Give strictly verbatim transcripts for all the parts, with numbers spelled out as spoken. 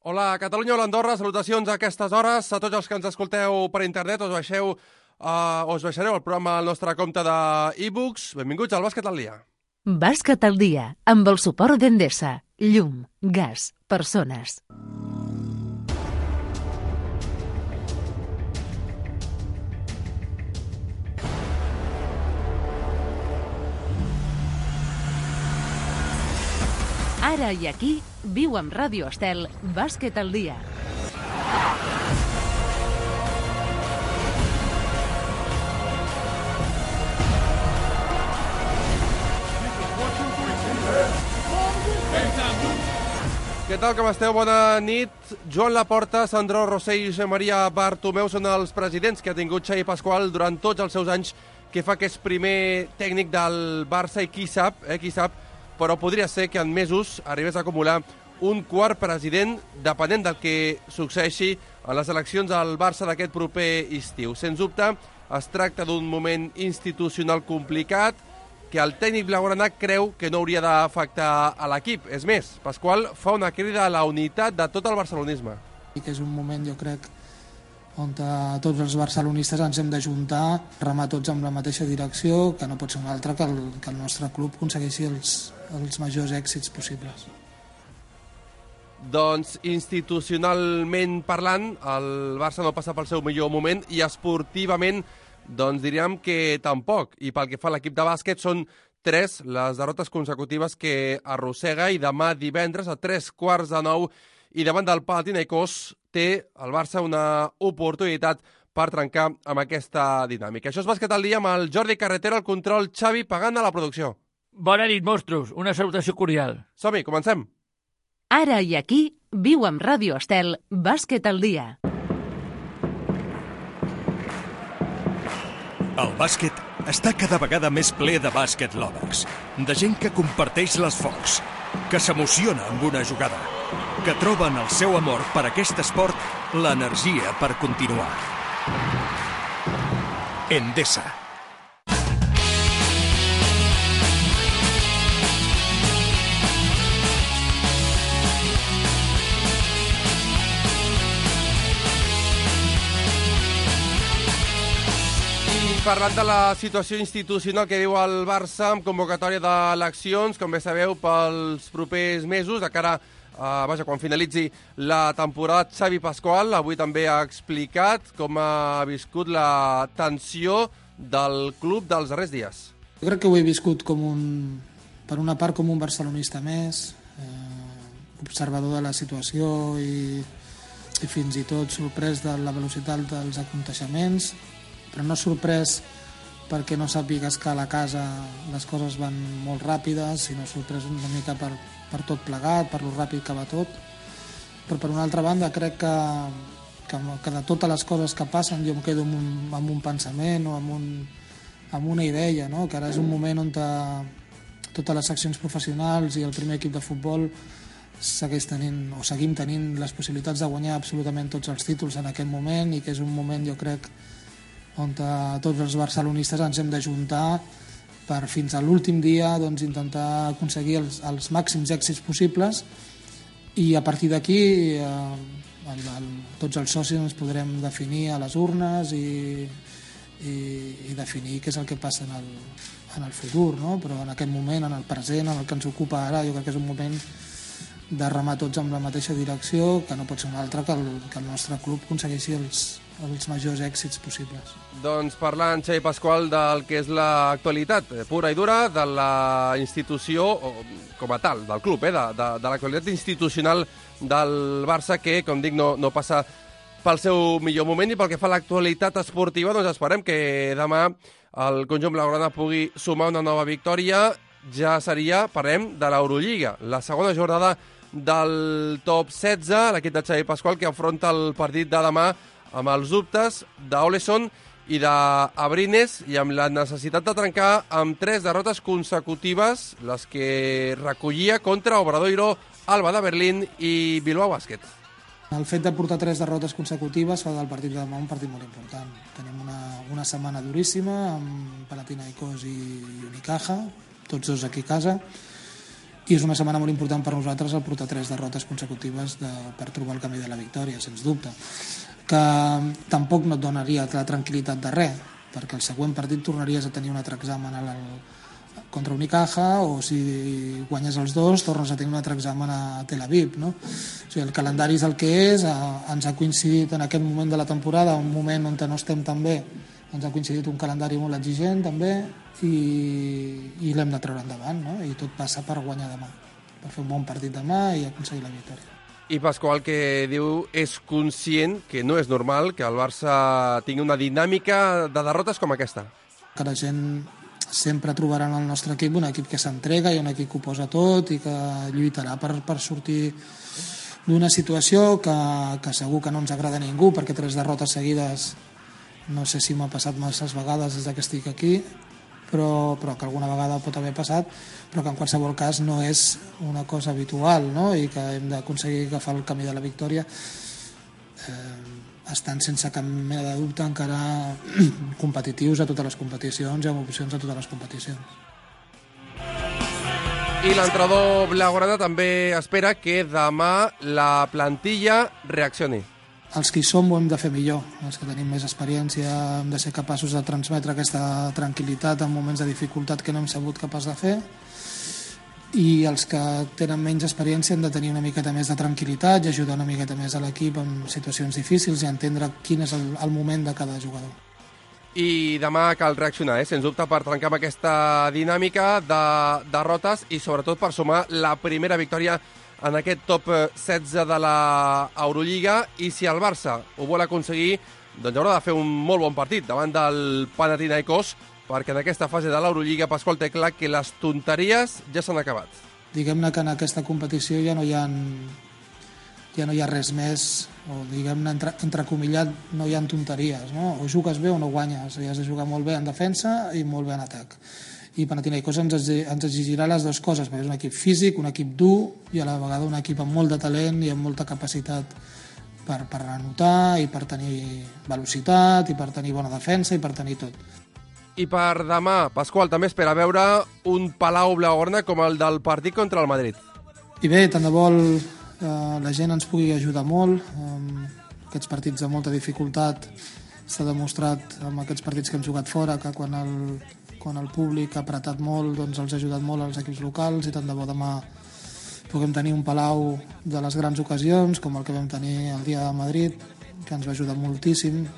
Hola, Catalunya, hola, Andorra, salutacions a aquestes hores a tots els que ens escolteu per internet, us baixeu, uh, us baixareu el programa al nostre compte d'e-books. Benvinguts al Bàsquet al dia. Bàsquet al dia, amb el suport d'Endesa. Llum, gas, persones. Ara i aquí, viu amb Ràdio Estel, Bàsquet al dia. Què tal, com esteu? Bona nit. Joan Laporta, Sandro Rossell i Josep Maria Bartomeu són els presidents que ha tingut Xavi Pasqual durant tots els seus anys que fa que és primer tècnic del Barça i qui sap, eh, qui sap, però podria ser que en mesos arribés a acumular un quart president depenent del que succeeixi a les eleccions al Barça d'aquest proper estiu. Sens dubte, es tracta d'un moment institucional complicat que el tècnic blaugrana creu que no hauria d'afectar a l'equip. És més, Pasqual fa una crida a la unitat de tot el barcelonisme. I que és un moment, jo crec, on tots els barcelonistes ens hem d'ajuntar, remar tots amb la mateixa direcció, que no pot ser una altra que el, que el nostre club aconsegueixi els, els majors èxits possibles. Doncs institucionalment parlant, el Barça no passa pel seu millor moment i esportivament doncs diríem que tampoc. I pel que fa a l'equip de bàsquet són tres les derrotes consecutives que arrossega i demà divendres a tres quarts de nou i davant del Panathinaikos té el Barça una oportunitat per trencar amb aquesta dinàmica. Això és Bàsquet al dia amb el Jordi Carretero, al control, Xavi Pagant a la producció. Bona nit, monstros. Una salutació cordial. Som-hi, comencem. Ara i aquí, viu amb Ràdio Estel, Bàsquet al dia. El bàsquet està cada vegada més ple de bàsquet lovers, de gent que comparteix les focs, que s'emociona amb una jugada, que troba en el seu amor per aquest esport l'energia per continuar. Endesa. Parlant de la situació institucional que viu el Barça amb convocatòria d'eleccions, com bé sabeu, pels propers mesos, de cara a, vaja, quan finalitzi la temporada, Xavi Pasqual avui també ha explicat com ha viscut la tensió del club dels darrers dies. Jo crec que ho he viscut com un, per una part com un barcelonista més, eh, observador de la situació i, i fins i tot sorprès de la velocitat dels aconteixements, però no sorprès perquè no sàpigues que a la casa les coses van molt ràpides, sinó sorprès una mica per, per tot plegat, per lo ràpid que va tot. Però per una altra banda crec que, que, que de totes les coses que passen jo em quedo amb un, amb un pensament o amb, un, amb una idea, no? Que ara és un moment on te, totes les seccions professionals i el primer equip de futbol segueix tenint, o seguim tenint les possibilitats de guanyar absolutament tots els títols en aquest moment i que és un moment, jo crec, on tots els barcelonistes ens hem d'ajuntar per fins a l'últim dia doncs, intentar aconseguir els, els màxims èxits possibles i a partir d'aquí eh, el, el, tots els socis ens podrem definir a les urnes i, i, i definir què és el que passa en el, en el futur, no? Però en aquest moment, en el present, en el que ens ocupa ara, jo crec que és un moment de remar tots amb la mateixa direcció, que no pot ser una altra que el, que el nostre club aconsegueixi els, els majors èxits possibles. Doncs parlant, Xavi Pasqual, del que és l'actualitat pura i dura de la institució, com a tal, del club, eh, de, de, de l'actualitat institucional del Barça, que, com dic, no, no passa pel seu millor moment, i pel que fa a l'actualitat esportiva, doncs esperem que demà el conjunt blaugrana pugui sumar una nova victòria. Ja seria, parlem de l'Eurolliga, la segona jornada del top setze, l'equip de Xavi Pasqual, que afronta el partit de demà amb els dubtes d'Oleson i d'Abrines i amb la necessitat de trencar amb tres derrotes consecutives, les que recollia contra Obradoiro, Alba de Berlín i Bilbao Bàsquet. El fet de portar tres derrotes consecutives fa del partit de demà un partit molt important. Tenim una, una setmana duríssima amb Panathinaikos i Unicaja, tots dos aquí a casa, i és una setmana molt important per nosaltres el portar tres derrotes consecutives de, per trobar el camí de la victòria, sens dubte, que tampoc no et donaria la tranquil·litat de res, perquè el següent partit tornaries a tenir un altre examen al, contra Unicaja, o si guanyes els dos tornes a tenir un altre examen a Tel Aviv, no? O sigui, el calendari és el que és, ens ha coincidit en aquest moment de la temporada, un moment on no estem tan bé, ens ha coincidit un calendari molt exigent també, i, i l'hem de treure endavant, no? I tot passa per guanyar demà, per fer un bon partit demà i aconseguir la victòria. I Pasqual, que diu, és conscient que no és normal que el Barça tingui una dinàmica de derrotes com aquesta. Que la gent sempre trobarà en el nostre equip un equip que s'entrega i un equip que ho posa tot i que lluitarà per, per sortir d'una situació que, que segur que no ens agrada a ningú, perquè tres derrotes seguides no sé si m'ha passat masses vegades des que estic aquí, però, però que alguna vegada pot haver passat, però que en qualsevol cas no és una cosa habitual, no? I que hem d'aconseguir agafar el camí de la victòria eh, estan sense cap mena de dubte encara competitius a totes les competicions i amb opcions a totes les competicions. I l'entrenador blaugrana també espera que demà la plantilla reaccioni. Els que hi som ho hem de fer millor, els que tenim més experiència hem de ser capaços de transmetre aquesta tranquil·litat en moments de dificultat que no hem sabut capaç de fer, i els que tenen menys experiència han de tenir una miqueta més de tranquil·litat i ajudar una miqueta més a l'equip en situacions difícils i entendre quin és el, el moment de cada jugador. I demà cal reaccionar, eh? Sens dubte, per trencar amb aquesta dinàmica de derrotes i sobretot per sumar la primera victòria en aquest top setze de la Eurolliga, i si el Barça ho vol aconseguir, doncs haurà de fer un molt bon partit davant del Panathinaikos, perquè en aquesta fase de l'Eurolliga, Pasqual, té clar que les tonteries ja s'han acabat. Diguem-ne que en aquesta competició ja no hi ha, ja no hi ha res més, o diguem-ne entre, entrecomillat, no hi ha tonteries, no? O jugues bé o no guanyes, i has de jugar molt bé en defensa i molt bé en atac. I Panathinaikos ens, ens exigirà les dues coses, perquè és un equip físic, un equip dur i a la vegada un equip amb molt de talent i amb molta capacitat per, per anotar i per tenir velocitat i per tenir bona defensa i per tenir tot. I per demà, Pasqual, també espera veure un Palau blaugrana com el del partit contra el Madrid. I bé, tant de vol eh, la gent ens pugui ajudar molt. Eh, aquests partits de molta dificultat s'ha demostrat amb aquests partits que hem jugat fora, que quan el, quan el públic ha apretat molt, doncs els ha ajudat molt als equips locals, i tant de bo demà puguem tenir un Palau de les grans ocasions, com el que vam tenir el dia de Madrid, que ens va ajudar moltíssim.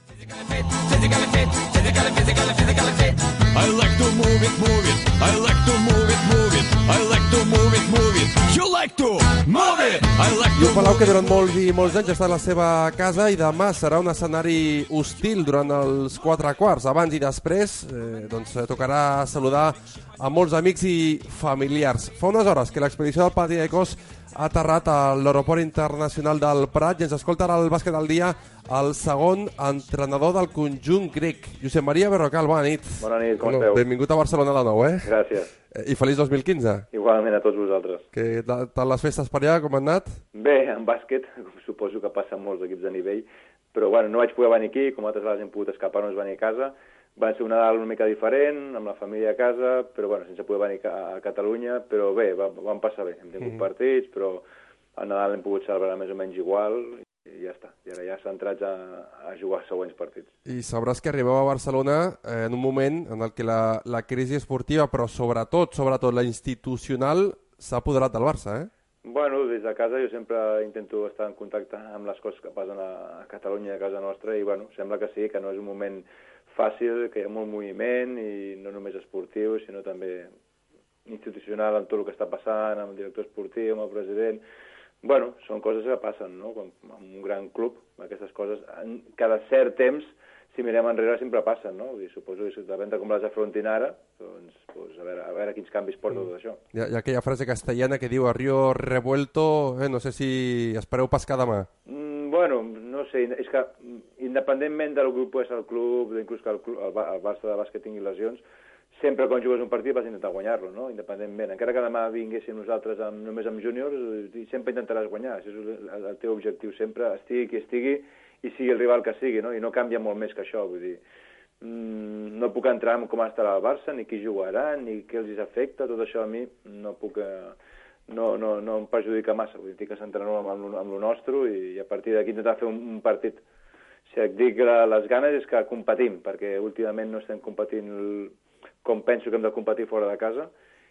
I like to move it, move it. I like to move it, move it. I like to move it, move it. You like to move it. I like to. I un Palau que durant molts i molts anys ha estat la seva casa, i demà serà un escenari hostil durant els quatre quarts. Abans i després eh, doncs tocarà saludar a molts amics i familiars. Fa unes hores que l'expedició del Panathinaikos ha aterrat a l'aeroport internacional del Prat, i ens escolta ara el bàsquet del dia el segon entrenador del conjunt grec, Josep Maria Berrocal. Bona nit. Bona nit, com bueno, esteu? Benvingut a Barcelona de nou, eh? Gràcies. I feliç dos mil quinze. Igualment a tots vosaltres. Que tal les festes per allà, com han anat? Bé, en bàsquet, suposo que passen molts equips de nivell, però bueno, no vaig poder venir aquí, com altres vegades hem pogut escapar, no es venir a casa. Va ser un Nadal una mica diferent, amb la família a casa, però bueno, sense poder venir a Catalunya, però bé, va, vam passar bé. Hem tingut mm. partits, però al Nadal hem pogut celebrar més o menys igual, i ja està. I ara ja centrats a, a jugar els següents partits. I sabràs que arribeu a Barcelona eh, en un moment en el que la, la crisi esportiva, però sobretot, sobretot la institucional, s'ha apoderat del Barça, eh? Bueno, des de casa jo sempre intento estar en contacte amb les coses que passen a, a Catalunya, a casa nostra, i bueno, sembla que sí, que no és un moment fàcil, que hi ha molt moviment, i no només esportiu, sinó també institucional amb tot el que està passant, amb el director esportiu, amb el president. Bueno, són coses que passen, no? Com en un gran club, aquestes coses, cada cert temps, si mirem enrere, sempre passen, no? I suposo que depèn de com les afrontin ara, doncs, pues, a, veure, a veure quins canvis porta mm. tot això. Hi ha, hi ha aquella frase castellana que diu a río revuelto, eh? No sé si espereu pescar demà. Mm, bueno, no sé, és que independentment del grup, és el club, inclús que el, club, el, el Barça de bàsquet tingui lesions, sempre quan jugues un partit vas intentar guanyar-lo, no? Independentment. Encara que demà vinguéssim nosaltres amb, només amb júniors, sempre intentaràs guanyar. Això és el, el teu objectiu sempre, estigui qui estigui i sigui el rival que sigui, no? I no canvia molt més que això, vull dir. mm, no puc entrar en com estarà el Barça, ni qui jugarà, ni què els afecta, tot això a mi no puc... Eh, no, no, no em perjudica massa, vull dir que s'entrenarà amb, amb, amb lo nostre i a partir d'aquí intentar fer un, un partit. Si et dic la, les ganes és que competim, perquè últimament no estem competint el, com penso que hem de competir fora de casa,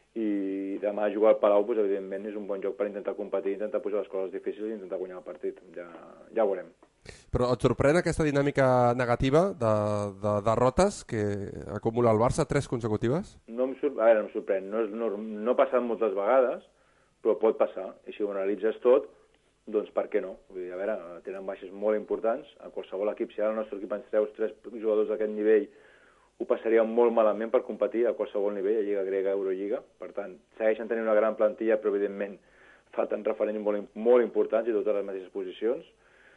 i demà jugar al Palau, doncs, evidentment, és un bon joc per intentar competir, intentar posar les coses difícils i intentar guanyar el partit. Ja, ja ho veurem. Però et sorprèn aquesta dinàmica negativa de, de derrotes que acumula el Barça, tres consecutives? No em, sor... a veure, no em sorprèn. No, és, no, no ha passat moltes vegades, però pot passar. I si ho analitzes tot, doncs per què no? Vull dir, a veure, tenen baixes molt importants. A qualsevol equip, si ara el nostre equip ens treus tres jugadors d'aquest nivell, ho passaria molt malament per competir a qualsevol nivell, a Lliga Grega, Eurolliga. Per tant, segueixen tenint una gran plantilla, però evidentment falten referents molt, molt importants i totes les mateixes posicions.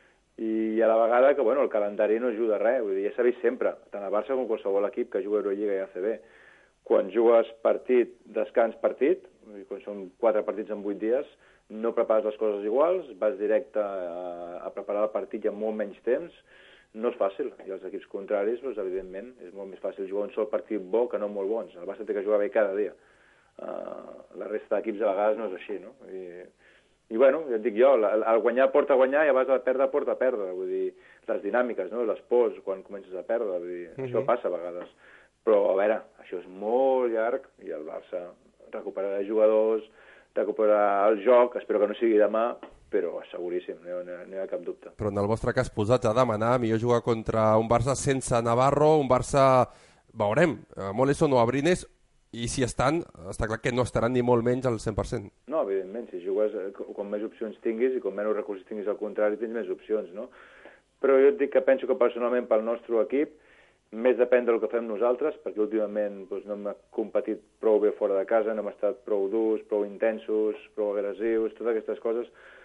I a la vegada que, bueno, el calendari no ajuda a res. Vull dir, ja s'ha vist sempre, tant a Barça com qualsevol equip que juga Eurolliga i A C B. Quan jugues partit, descans, partit, quan són quatre partits en vuit dies, no prepares les coses iguals, vas directe a, a preparar el partit i amb molt menys temps, no és fàcil. I els equips contraris, doncs, evidentment, és molt més fàcil jugar un sol partit bo que no molt bons. El Barça té que jugar bé cada dia. Uh, la resta d'equips a vegades no és així, no? I, i bueno, ja et dic jo, el, el guanyar porta a guanyar i abans de perdre porta a perdre. Vull dir, les dinàmiques, no? Les pors quan comences a perdre, vull dir, uh-huh. Això passa a vegades. Però, a veure, això és molt llarg i el Barça recuperarà jugadors, recuperar el joc, espero que no sigui demà, però seguríssim, no, no, no hi ha cap dubte. Però en el vostre cas posats a demanar, millor jugar contra un Barça sense Navarro, un Barça, veurem, Moleson o Abrines, i si estan, està clar que no estaran ni molt menys al cent per cent. No, evidentment, si jugues, com més opcions tinguis i com menys recursos tinguis al contrari, tens més opcions, no? Però jo et dic que penso que personalment pel nostre equip més depèn del que fem nosaltres, perquè últimament doncs, no hem competit prou bé fora de casa, no hem estat prou durs, prou intensos, prou agressius, totes aquestes coses.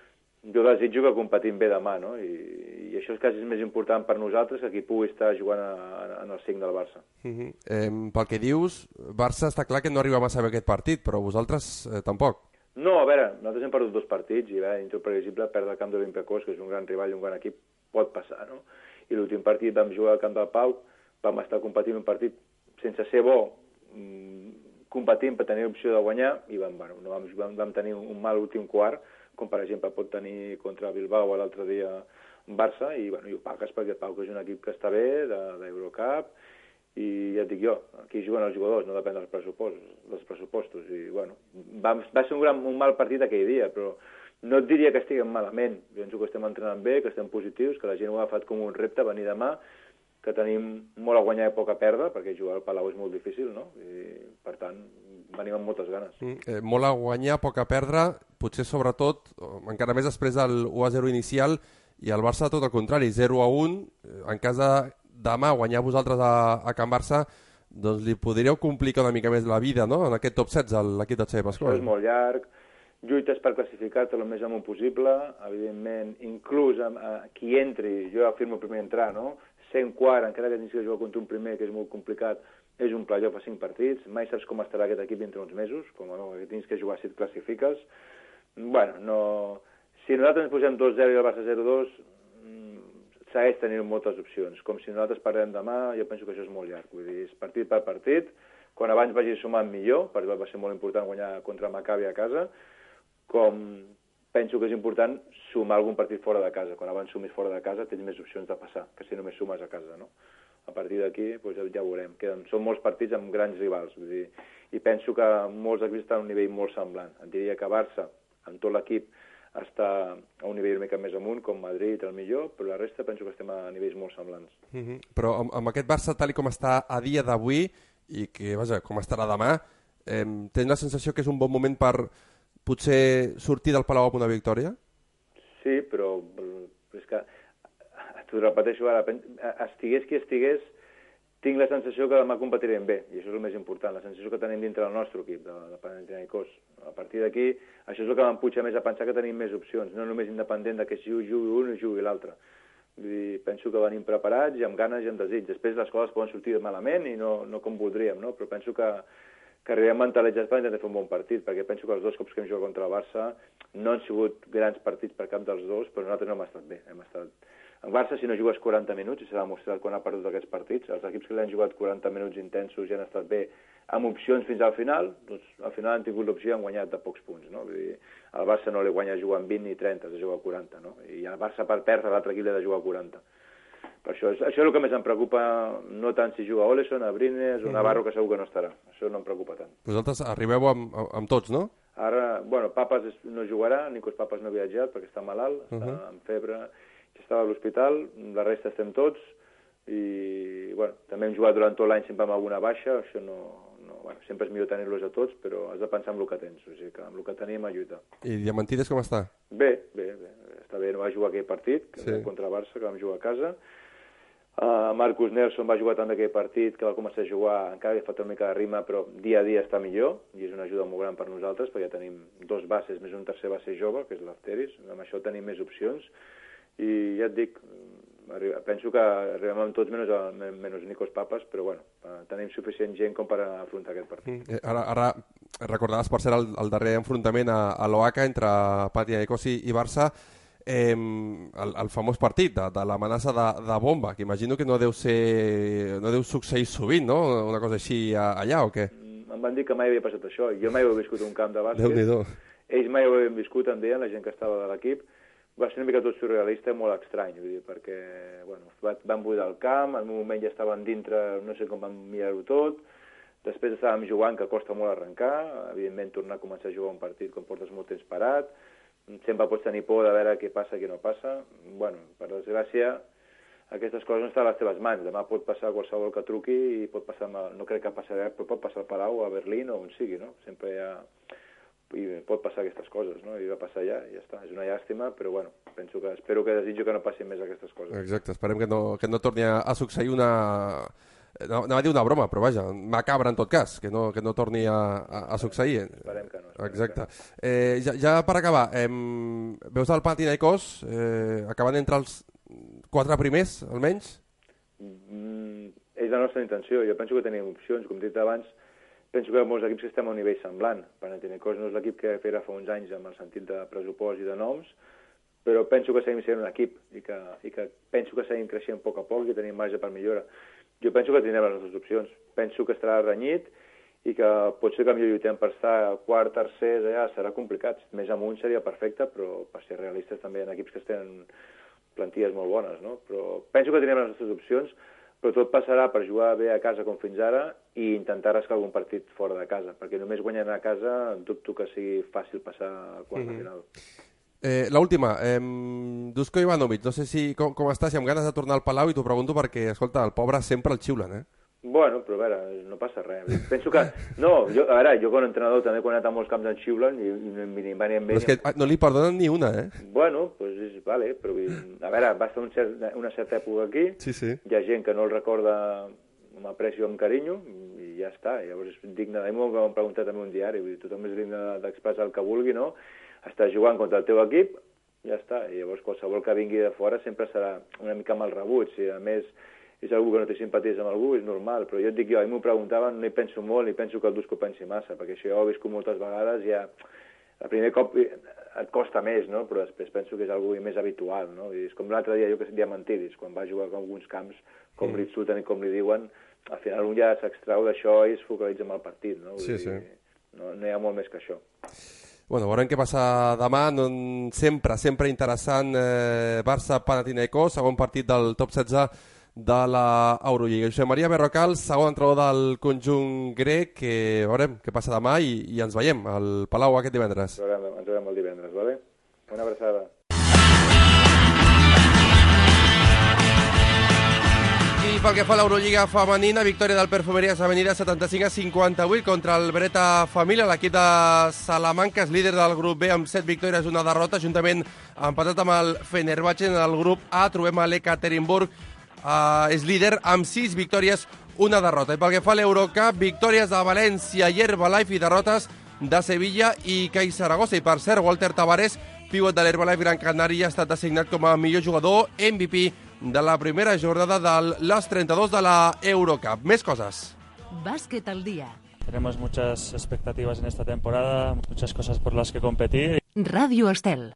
Jo desitjo que competim bé demà, no? I, i això és quasi més important per nosaltres que qui pugui estar jugant a, a, en el cinc del Barça. Uh-huh. eh, pel que dius, Barça està clar que no arriba massa bé aquest partit, però vosaltres eh, tampoc. No, a veure, nosaltres hem perdut dos partits i, a veure, dintre previsible, perdre el camp de l'Olympiacos, que és un gran rival i un gran equip, pot passar, no? I l'últim partit vam jugar al camp del Pau, vam estar competint un partit sense ser bo, competint per tenir l'opció de guanyar, i vam, bueno, no vam, vam, vam tenir un mal últim quart, com per exemple pot tenir contra Bilbao l'altre dia Barça, i, bueno, i ho pagues perquè el Pau és un equip que està bé, d'Eurocup, i ja et dic jo, aquí juguen els jugadors, no depèn dels pressupostos, dels pressupostos i bueno, va, va ser un, gran, un mal partit aquell dia, però no et diria que estiguem malament, penso que estem entrenant bé, que estem positius, que la gent ho ha agafat com un repte venir demà, que tenim molt a guanyar i poc a perdre, perquè jugar al Palau és molt difícil, no? I, per tant, venim amb moltes ganes. Mm, eh, molt a guanyar, poc a perdre, potser sobretot, encara més després del u a zero inicial, i el Barça tot el contrari, zero a un, en cas de demà guanyar vosaltres a, a Can Barça, doncs li podríeu complicar una mica més la vida, no?, en aquest top setze a l'equip de Xavi Pasqual. Això és molt llarg, lluites per classificar-te el més amunt possible, evidentment, inclús amb, a qui entri, jo afirmo primer entrar, no?, sent quart, encara que tens que jugar contra un primer, que és molt complicat, és un playoff a cinc partits, mai saps com estarà aquest equip dintre uns mesos, com no, que tens que jugar si et classifiques. Bueno, no... Si nosaltres ens posem dos zero i el Barça zero dos, segueix tenint moltes opcions. Com si nosaltres parlem demà, jo penso que això és molt llarg. Vull dir, és partit per partit, quan abans vagi sumant millor, perquè va ser molt important guanyar contra Maccabi a casa, com penso que és important sumar algun partit fora de casa. Quan abans sumis fora de casa tens més opcions de passar, que si només sumes a casa, no? A partir d'aquí doncs ja ho veurem. Queden, són molts partits amb grans rivals, vull dir, i penso que molts equips estan a un nivell molt semblant. Et diria que Barça, amb tot l'equip, està a un nivell una mica més amunt, com Madrid, el millor, però la resta penso que estem a nivells molt semblants. Mm-hmm. Però amb, amb aquest Barça, tal com està a dia d'avui, i que, vaja, com estarà demà, eh, tens la sensació que és un bon moment per potser sortir del Palau amb una victòria? Sí, però és que, t'ho repeteixo ara, estigués qui estigués, tinc la sensació que demà competirem bé, i això és el més important, la sensació que tenim dintre del nostre equip, de, de Panathinaikos. A partir d'aquí, això és el que m'empuja més a pensar que tenim més opcions, no només independent de que si jugui un o jugui l'altre. Penso que venim preparats i amb ganes i amb desig. Després les coses poden sortir malament i no, no com voldríem, no? Però penso que, que arribem mentalitzats per intentar fer un bon partit, perquè penso que els dos cops que hem jugat contra el Barça no han sigut grans partits per cap dels dos, però nosaltres no hem estat bé. Hem estat... El Barça, si no jugues quaranta minuts, i s'ha demostrat quan ha perdut aquests partits, els equips que l'han jugat quaranta minuts intensos i han estat bé amb opcions fins al final, doncs al final han tingut l'opció i han guanyat de pocs punts, no? Vull dir, el Barça no li guanya jugant vint ni trenta, has de jugar quaranta, no? I el Barça per perdre, l'altre equip l'ha de jugar quaranta. Per això, és, això és el que més em preocupa, no tant si juga Oleson, Abrines o Navarro, que segur que no estarà. Això no em preocupa tant. Vosaltres arribeu amb, amb tots, no? Ara, bueno, Papas no jugarà, Nikos Papas no ha viatjat perquè està malalt, està uh -huh. amb febre, estava a l'hospital, la resta estem tots, i bueno, també hem jugat durant tot l'any sempre amb alguna baixa, això no... no bueno, sempre és millor tenir-los a tots, però has de pensar en el que tens, o sigui que amb el que tenim a lluitar. I Diamantides com està? Bé, bé, bé, està bé, no va jugar aquell partit, que sí. contra Barça, que vam jugar a casa. Uh, Marcus Nelson va jugar tant d'aquell partit que va començar a jugar, encara li ha fet una mica de rima, però dia a dia està millor, i és una ajuda molt gran per nosaltres, perquè tenim dos bases més un tercer base jove, que és l'Afteris, amb això tenim més opcions, i ja et dic, penso que arribem amb tots menys, a, menys Nikos Papas, però bueno, tenim suficient gent com per afrontar aquest partit. Mm, ara, ara recordaves, per cert, el, el darrer enfrontament a, a l'Oaca entre Panathinaikos i, i Barça, eh, el, el famós partit de, de l'amenaça de, de bomba, que imagino que no deu ser, no deu succeir sovint, no? Una cosa així allà, o què? Em van dir que mai havia passat això. Jo mai he viscut un camp de bàsquet. Déu-n'hi-do. Ells mai ho havien viscut, em deien, la gent que estava de l'equip. Va ser una mica tot surrealista i molt estrany, vull dir, perquè bueno, van buidar el camp, en un moment ja estaven dintre, no sé com van mirar-ho tot, després estàvem jugant, que costa molt arrencar, evidentment tornar a començar a jugar un partit quan portes molt temps parat, sempre pots tenir por de veure què passa i què no passa. Bueno, per desgràcia, aquestes coses no estan a les teves mans. Demà pot passar qualsevol que truqui i pot passar, no crec que passarà, però pot passar al Palau, a Berlín o on sigui, no? Sempre hi ha... i pot passar aquestes coses, no? I va passar ja, i ja està. És una llàstima, però bueno, penso que, espero que desitjo que no passin més aquestes coses. Exacte, esperem que no, que no torni a succeir una... No, anava a dir una broma, però vaja, macabra en tot cas, que no, que no torni a, a, a succeir. Esperem que no. Esperem Exacte. Que no. Eh, ja, ja per acabar, eh, veus el Panathinaikos eh, acabant entre els quatre primers, almenys? Mm, és la nostra intenció. Jo penso que tenim opcions, com he dit abans, penso que molts equips que estem a un nivell semblant. Panathinaikos no és l'equip que era fa uns anys amb el sentit de pressupost i de noms, però penso que seguim sent un equip i que, i que penso que seguim creixent a poc a poc i tenim marge per millora. Jo penso que tindrem les nostres opcions. Penso que estarà renyit i que potser que millor lluitem per estar quart, tercer, allà serà complicat. Més amunt seria perfecte, però per ser realistes també hi ha equips que tenen plantilles molt bones, no? Però penso que tindrem les nostres opcions, però tot passarà per jugar bé a casa com fins ara i intentar rascar algun partit fora de casa, perquè només guanyant a casa dubto que sigui fàcil passar al quart de Mm-hmm. final. Eh, L'última, eh, Dusko Ivanovic, no sé si com, com està, si amb ganes de tornar al Palau, i t'ho pregunto perquè, escolta, el pobre sempre el xiulen, eh? Bueno, però a veure, no passa res. Penso que... No, jo, a veure, jo com a entrenador també quan he anat a molts camps en xiulen i, i, i, i van amb Però és que no li perdonen ni una, eh? Bueno, doncs pues és, vale, però a veure, va estar un cert, una certa època aquí, Sí, sí. hi ha gent que no el recorda amb aprecio, amb carinyo, i ja està. Llavors és digne, a mi m'ho han preguntat també un diari, vull dir, tothom és digne d'expressar el que vulgui, no? Estàs jugant contra el teu equip, ja està. I llavors qualsevol que vingui de fora sempre serà una mica mal rebut. Si a més és algú que no té simpaties amb algú, és normal. Però jo et dic jo, a mi m'ho preguntaven, no hi penso molt, ni penso que el Dusko pensi massa, perquè això ja ho he viscut moltes vegades, ja el primer cop et costa més, no? Però després penso que és algú més habitual, no? I és com l'altre dia, jo que sé, Diamantidis, quan va jugar en alguns camps, com mm. li surten i com li diuen, al final un ja s'extrau d'això i es focalitza en el partit, no? Vull Sí, dir, sí. No, no hi ha molt més que això. Bueno, veurem què passa demà. No, sempre, sempre interessant eh, Barça-Panathinaikos, segon partit del top setze de la Eurolliga. Josep Maria Berrocal, segon entrenador del conjunt grec, que veurem què passa demà i, i ens veiem al Palau aquest divendres. Ens veurem, ens veurem el divendres, vale? Una abraçada. I pel que fa a l'Eurolliga femenina, victòria del Perfumerías Avenida setanta-cinc a cinquanta-vuit contra el Breta Família. L'equip de Salamanca és líder del grup B amb set victòries i una derrota, juntament empatat amb el Fenerbahçe. En el grup A trobem a l'Ekaterinburg, uh, és líder amb sis victòries, una derrota. I pel que fa a l'Eurocup, victòries de València i Herbalife i derrotes de Sevilla i CAI Saragossa. I per cert, Walter Tavares, pivot de l'Herbalife Gran Canària, ha estat designat com a millor jugador M V P de la primera jornada de les trenta-dos de la Eurocup. Més coses. Bàsquet al dia. Tenemos muchas expectativas en esta temporada, muchas cosas por las que competir. Ràdio Estel.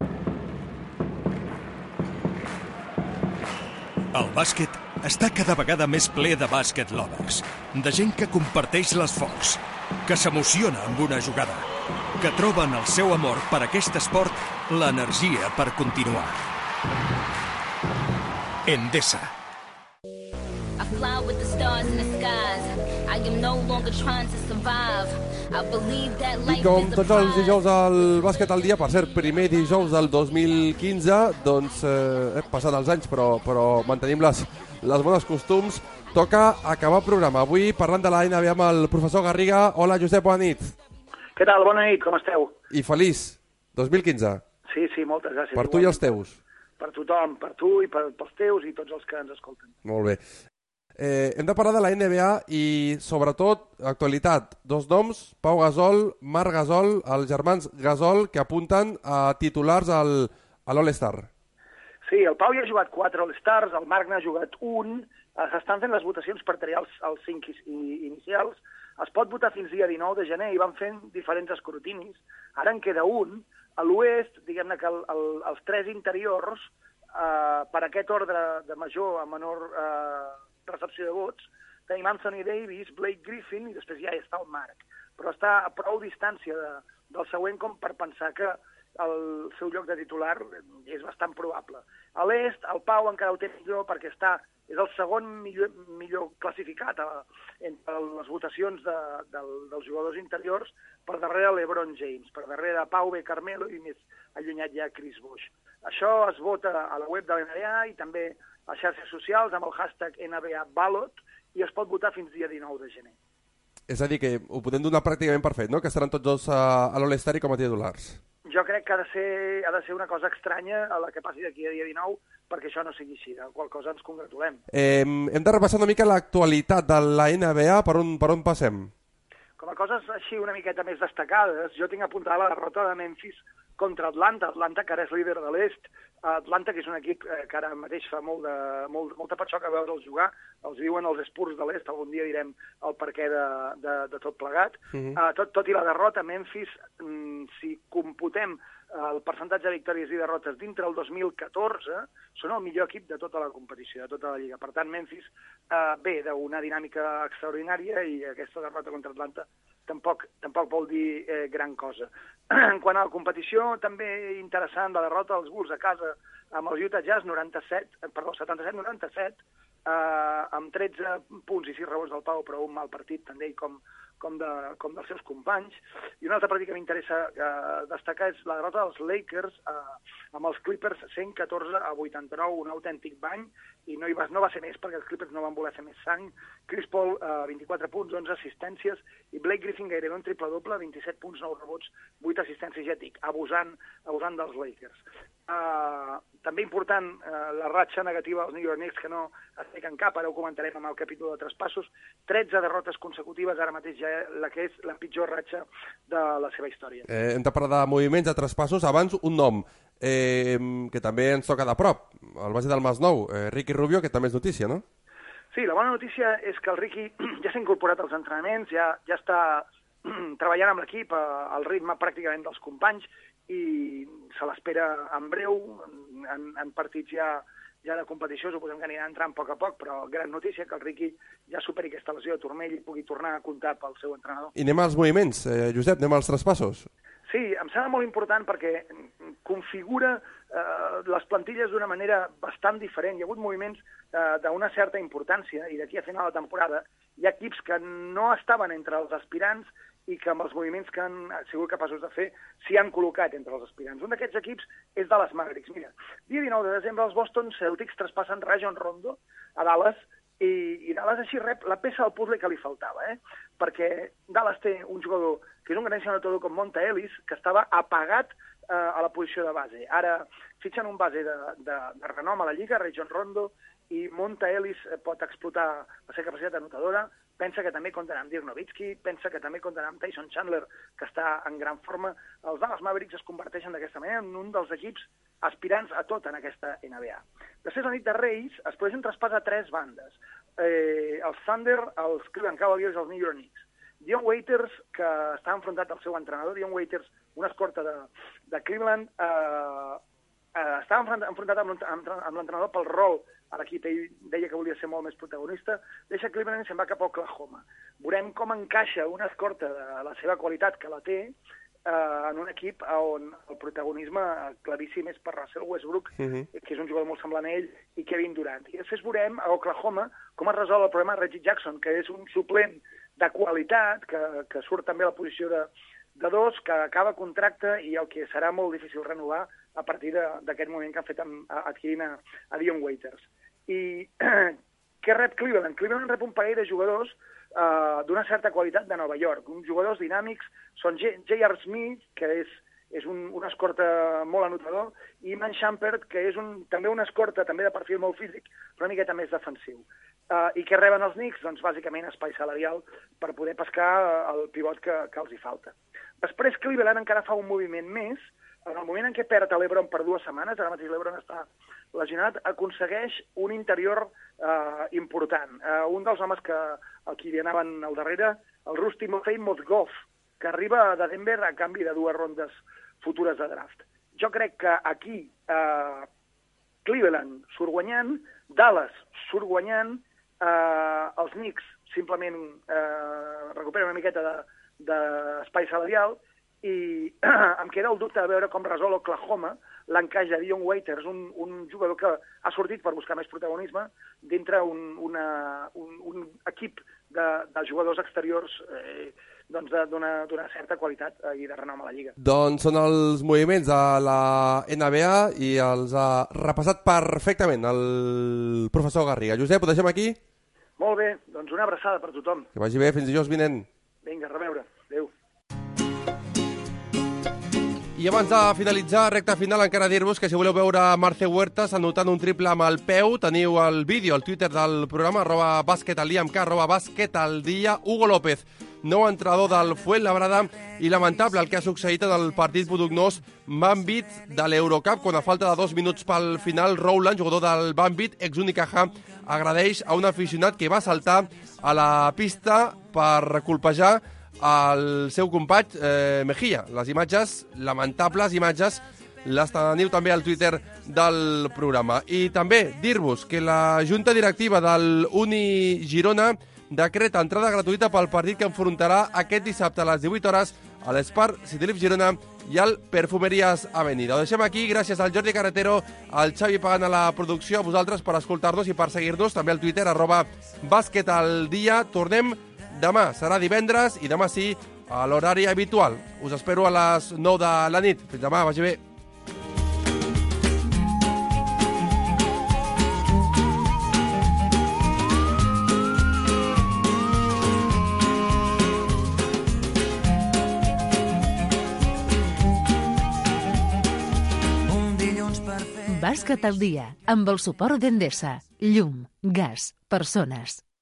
El bàsquet està cada vegada més ple de bàsquet lovers, de gent que comparteix l'esforç, que s'emociona amb una jugada, que troben el seu amor per aquest esport l'energia per continuar. Endesa. I fly with the stars in the skies. I am no longer trying to survive. I believe that life I com is a tots els prize. dijous al bàsquet al dia, per cert, primer dijous del dos mil quinze, doncs eh, passant els anys, però, però mantenim les, les bones costums, toca acabar el programa. Avui parlant de la N B A amb el professor Garriga. Hola, Josep, bona nit. Què tal? Bona nit, com esteu? I feliç dos mil quinze. Sí, sí, moltes gràcies. Per tu i els teus. Per tothom, per tu i per, pels teus i tots els que ens escolten. Molt bé. Eh, hem de parlar de la N B A i, sobretot, actualitat. Dos noms, Pau Gasol, Marc Gasol, els germans Gasol, que apunten a titulars al, a l'All-Star. Sí, el Pau ja ha jugat quatre All-Stars, el Marc n'ha jugat un, eh, s'estan fent les votacions per triar els, els cinc inicials, es pot votar fins dia dinou de gener i van fent diferents escrutinis. Ara en queda un. A l'oest, diguem-ne que el, el, els tres interiors, eh, per aquest ordre de major a menor eh, recepció de vots, tenim Anthony Davis, Blake Griffin i després ja està el Marc. Però està a prou distància de, del següent com per pensar que el seu lloc de titular és bastant probable. A l'est, el Pau encara ho té millor perquè està, és el segon millor, millor classificat a, entre les votacions de, de, dels jugadors interiors per darrere LeBron James, per darrere Pau B. Carmelo i més allunyat ja Chris Bosh. Això es vota a la web de l'N B A i també a xarxes socials amb el hashtag N B A Ballot i es pot votar fins dia dinou de gener. És a dir, que ho podem donar pràcticament per fet, no? Que estaran tots dos a, a l'All-Star i com a titulars. Jo crec que ha de, ser, ha de ser una cosa estranya a la que passi d'aquí a dia dinou perquè això no sigui així, de qual cosa ens congratulem. Eh, hem de repassar una mica l'actualitat de la N B A, per on, per on passem? Com a coses així una miqueta més destacades, jo tinc apuntada la derrota de Memphis contra Atlanta, Atlanta que ara és líder de l'est, Atlanta que és un equip que ara mateix fa molt de, molt, molta patxoca veure'ls jugar, els diuen els Spurs de l'est, algun dia direm el perquè de, de, de tot plegat. Uh-huh. uh, tot, tot i la derrota, Memphis, mm, si computem uh, el percentatge de victòries i derrotes dintre el dos mil catorze, són el millor equip de tota la competició, de tota la lliga. Per tant, Memphis uh, ve d'una dinàmica extraordinària i aquesta derrota contra Atlanta tampoc, tampoc vol dir eh, gran cosa. En quant a la competició, també interessant la derrota dels Bulls a casa amb el Utah Jazz noranta-set, perdó, setanta-set noranta-set, eh, amb tretze punts i sis rebons del Pau, però un mal partit tant d'ell com, com, de, com dels seus companys. I un altre partit que m'interessa eh, destacar és la derrota dels Lakers eh, amb els Clippers cent catorze a vuitanta-nou, un autèntic bany, i no, hi va, no va ser més perquè els Clippers no van voler fer més sang. Chris Paul, eh, vint-i-quatre punts, onze assistències, i Blake Griffin gairebé un triple-doble, vint-i-set punts, nou rebots, vuit assistències, ja et dic, abusant, abusant dels Lakers. Uh, també important uh, la ratxa negativa dels New York Knicks, que no es fiquen cap, ara ho comentarem amb el capítol de traspassos, tretze derrotes consecutives, ara mateix ja la que és la pitjor ratxa de la seva història. Eh, hem de parlar de moviments, de traspassos. Abans, un nom eh, que també ens toca de prop, el base del Masnou, eh, Ricky Rubio, que també és notícia, no? Sí, la bona notícia és que el Ricky ja s'ha incorporat als entrenaments, ja, ja està treballant amb l'equip al ritme pràcticament dels companys i se l'espera en breu, en, en partits ja, ja de competició, suposem que anirà entrant a poc a poc, però gran notícia que el Ricky ja superi aquesta lesió de turmell i pugui tornar a comptar pel seu entrenador. I anem als moviments, eh, Josep, anem als traspassos. Sí, em sembla molt important perquè configura eh, les plantilles d'una manera bastant diferent. Hi ha hagut moviments eh, d'una certa importància i d'aquí a final de temporada hi ha equips que no estaven entre els aspirants i que amb els moviments que han sigut capaços de fer s'hi han col·locat entre els aspirants. Un d'aquests equips és Dallas Mavericks. Mira, dia dinou de desembre els Boston Celtics traspassen Rajon Rondo a Dallas i, i Dallas així rep la peça del puzzle que li faltava, eh? Perquè Dallas té un jugador que és un gran anotador com Monta Ellis, que estava apagat eh, a la posició de base. Ara fitxen un base de, de, de renom a la Lliga, Rajon Rondo, i Monta Ellis pot explotar la seva capacitat anotadora, pensa que també comptarà amb Dirk Nowitzki, pensa que també comptarà amb Tyson Chandler, que està en gran forma. Els Dallas Mavericks es converteixen d'aquesta manera en un dels equips aspirants a tot en aquesta N B A. Després, la nit de Reis, es produeix un traspàs a tres bandes. Eh, els Thunder, els Cleveland Cavaliers i els New York Knicks. Dion Waiters, que està enfrontat al seu entrenador, Dion Waiters, una escorta de, de Cleveland, eh, eh, està enfrontat amb, amb, amb l'entrenador pel rol a l'equip. Ell deia que volia ser molt més protagonista, deixa Cleveland i se'n va cap a Oklahoma. Veurem com encaixa una escorta de la seva qualitat, que la té, eh, en un equip on el protagonisme claríssim és per Russell Westbrook, uh-huh. que és un jugador molt semblant a ell, i Kevin Durant. I després veurem a Oklahoma com es resol el problema de Reggie Jackson, que és un suplent de qualitat, que, que surt també a la posició de, de dos, que acaba contracte i el que serà molt difícil renovar a partir d'aquest moment que han fet amb, adquirint a, a Dion Waiters. I què rep Cleveland? Cleveland rep un parell de jugadors uh, d'una certa qualitat de Nova York. Uns jugadors dinàmics són J R. Smith, que és, és un, un escorta molt anotador, i Iman Shumpert, que és un, també una escorta també de perfil molt físic, però una miqueta més defensiu. Uh, I què reben els Knicks? Doncs bàsicament espai salarial per poder pescar el pivot que, que els hi falta. Després Cleveland encara fa un moviment més. En el moment en què perd a l'Ebron per dues setmanes, ara mateix l'Ebron està lesionat, aconsegueix un interior eh, important. Eh, un dels homes que aquí li anaven al darrere, el Rusty Mozgov, que arriba de Denver a canvi de dues rondes futures de draft. Jo crec que aquí eh, Cleveland surt guanyant, Dallas surt guanyant, eh, els Knicks simplement eh, recuperen una miqueta d'espai de, salarial, i em queda el dubte de veure com resol Oklahoma l'encaix de Dion Waiters, un, un jugador que ha sortit per buscar més protagonisme dintre un, una, un, un equip de, de jugadors exteriors eh, doncs d'una certa qualitat eh, i de renom a la Lliga. Doncs són els moviments de la N B A i els ha repassat perfectament el professor Garriga. Josep, ho deixem aquí? Molt bé, doncs una abraçada per tothom. Que vagi bé, fins dijous vinent. Vinga, a reveure. Adéu. I abans de finalitzar, recta final, encara dir-vos que si voleu veure Marce Huertas anotant un triple amb el peu, teniu el vídeo al Twitter del programa, arroba bàsquetaldia amb K, arroba bàsquetaldia. Hugo López, nou entrenador del Fuenlabrada, i lamentable el que ha succeït en el partit Budugnós Banvit de l'Eurocup, quan a falta de dos minuts pel final, Rowland, jugador del Banvit, ex-Unicaja, agradeix a un aficionat que va saltar a la pista per colpejar el seu company eh, Mejía. Les imatges, lamentables imatges, les teniu també al Twitter del programa. I també dir-vos que la Junta Directiva del Uni Girona decreta entrada gratuïta pel partit que enfrontarà aquest dissabte a les divuit hores a l'Espar Citylife Girona i al Perfumeries Avenida. Ho deixem aquí, gràcies al Jordi Carretero, al Xavi Pagant a la producció, a vosaltres per escoltar-nos i per seguir-nos, també al Twitter, arroba bàsquetaldia. Tornem demà, serà divendres, i demà sí, a l'horari habitual. Us espero a les nou de la nit. Fins demà, vagi bé. Bàsquet al dia, amb el suport d'Endesa. Llum, gas, persones.